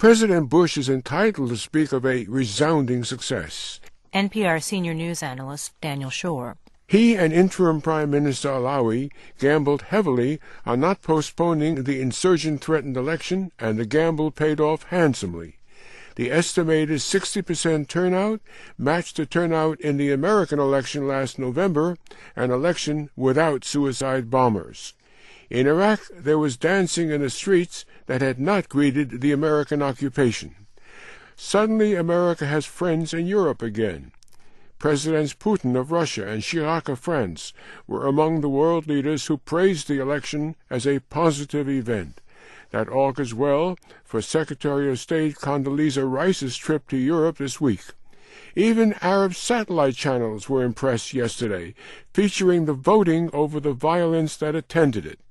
President Bush is entitled to speak of a resounding success. NPR senior news analyst Daniel Schorr. He and interim Prime Minister Alawi gambled heavily on not postponing the insurgent-threatened election, and the gamble paid off handsomely. The estimated 60% turnout matched the turnout in the American election last November, an election without suicide bombers. In Iraq, there was dancing in the streets that had not greeted the American occupation. Suddenly, America has friends in Europe again. Presidents Putin of Russia and Chirac of France were among the world leaders who praised the election as a positive event. That augurs well for Secretary of State Condoleezza Rice's trip to Europe this week. Even Arab satellite channels were impressed yesterday, featuring the voting over the violence that attended it.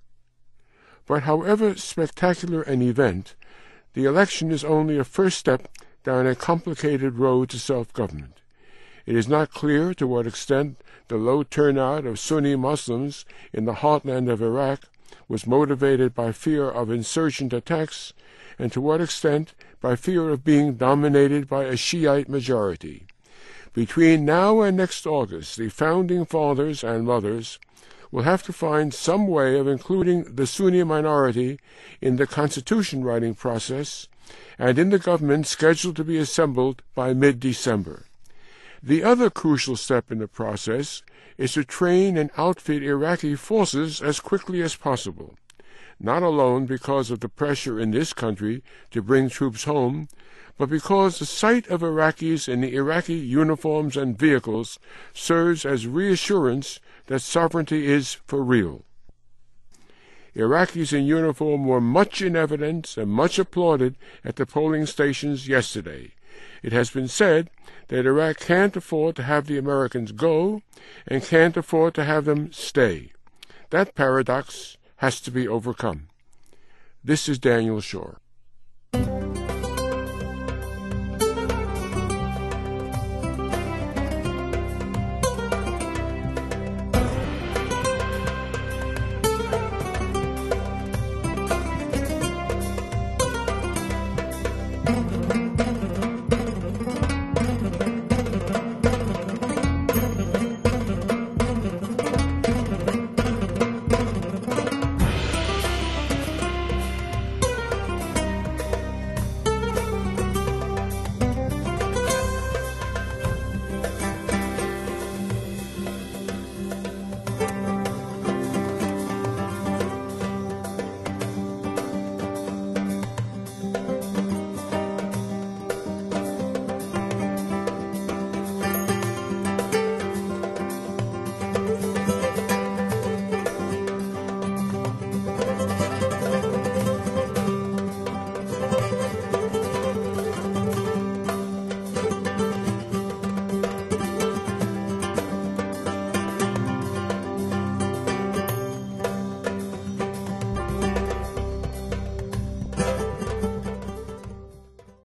But however spectacular an event, the election is only a first step down a complicated road to self-government. It is not clear to what extent the low turnout of Sunni Muslims in the heartland of Iraq was motivated by fear of insurgent attacks, and to what extent by fear of being dominated by a Shiite majority. Between now and next August, the Founding Fathers and Mothers will have to find some way of including the Sunni minority in the constitution writing process and in the government scheduled to be assembled by mid-December. The other crucial step in the process is to train and outfit Iraqi forces as quickly as possible, not alone because of the pressure in this country to bring troops home, but because the sight of Iraqis in the Iraqi uniforms and vehicles serves as reassurance that sovereignty is for real. Iraqis in uniform were much in evidence and much applauded at the polling stations yesterday. It has been said that Iraq can't afford to have the Americans go and can't afford to have them stay. That paradox has to be overcome. This is Daniel Schorr.